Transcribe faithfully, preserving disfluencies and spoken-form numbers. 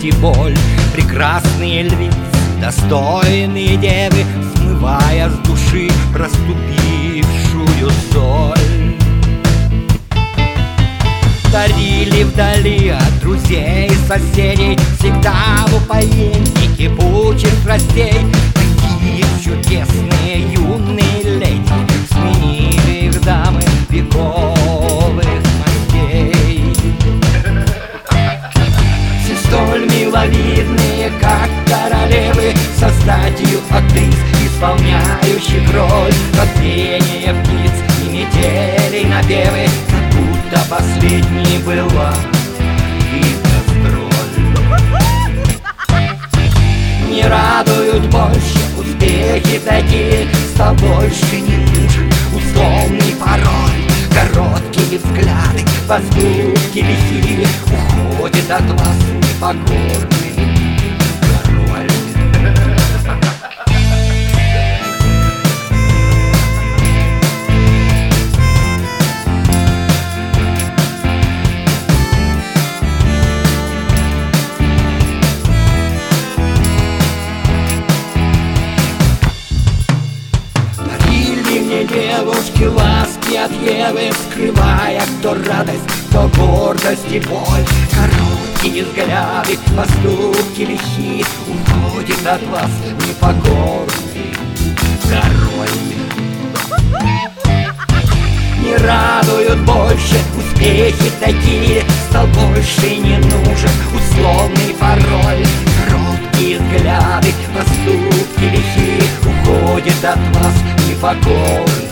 и боль. Прекрасные львицы, достойные девы, смывая с души проступившую соль. Дарили вдали от друзей и соседей всегда в упоении кипучих страстей. Такие чудесные юные леди сменили их дамы вековых мастей. Все столь миловидные, как королевы, со статью актрис, исполняющих роль рождения птиц и метелей напевы, как будто последней была их гастроль. Не радуют больше успехи такие, стал больше не нужен условный пароль. Короткие взгляды, поступки лихие, уходит от вас непокорный король. Девушки ласки от Евы, скрывая кто радость, кто гордость и боль. Короткие взгляды, поступки лихие, уходит от вас непокорный король. Не радуют больше успехи такие, стал больше не нужен условный пароль. Короткие взгляды, поступки лихие, уходит от вас непокорный